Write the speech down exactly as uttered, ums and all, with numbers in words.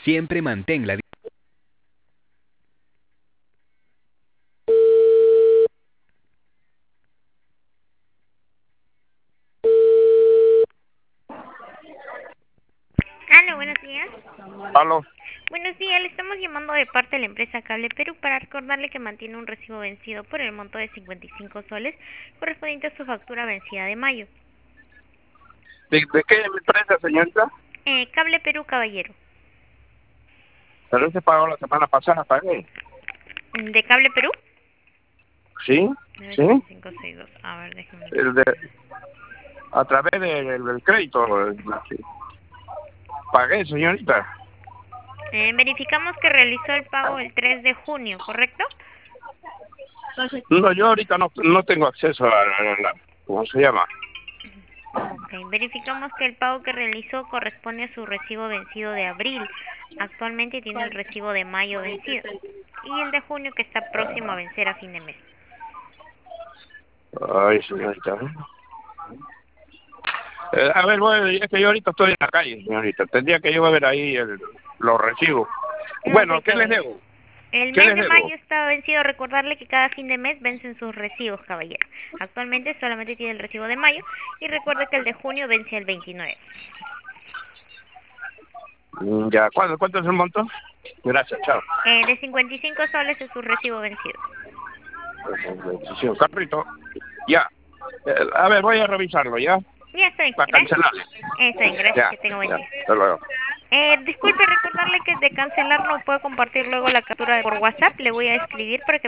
Siempre mantén la... Aló, buenos días. Aló. Buenos días, le estamos llamando de parte de la empresa Cable Perú para recordarle que mantiene un recibo vencido por el monto de cincuenta y cinco soles correspondiente a su factura vencida de mayo. ¿De, de qué empresa, señorita? Eh, Cable Perú, caballero. Pero ese pagó la semana pasada, pagué. ¿De Cable Perú? ¿Sí? nueve ¿Sí? siete cinco seis dos. A ver, déjeme El de, chequear. a través del, del crédito. eh, sí. Pagué, señorita. Eh, verificamos que realizó el pago el tres de junio, ¿correcto? No, yo ahorita no, no tengo acceso a la, a la- ¿cómo se llama? Ok, verificamos que el pago que realizó corresponde a su recibo vencido de abril. Actualmente tiene el recibo de mayo vencido y el de junio que está próximo a vencer a fin de mes. Ay, señorita. Eh, a ver, bueno, es que yo ahorita estoy en la calle, señorita. Tendría que yo ver ahí el, los recibos. Bueno, Ok, ¿qué les caballero. debo? El ¿Qué mes les de debo? mayo está vencido. Recordarle que cada fin de mes vencen sus recibos, caballero. Actualmente solamente tiene el recibo de mayo y recuerde que el de junio vence el veintinueve. Mm, Ya, ¿cuánto, cuánto es el monto? Gracias, chao. Eh, de cincuenta y cinco soles es su recibo vencido. Sí, un carrito. Ya. Eh, a ver, voy a revisarlo, ¿ya? Ya está bien, Para gracias. cancelarle. Está bien, gracias. Ya, Que tenga buen ya. día. Hasta luego. Eh, disculpe recordarle que de cancelar no puede compartir luego la captura por WhatsApp. Le voy a escribir para que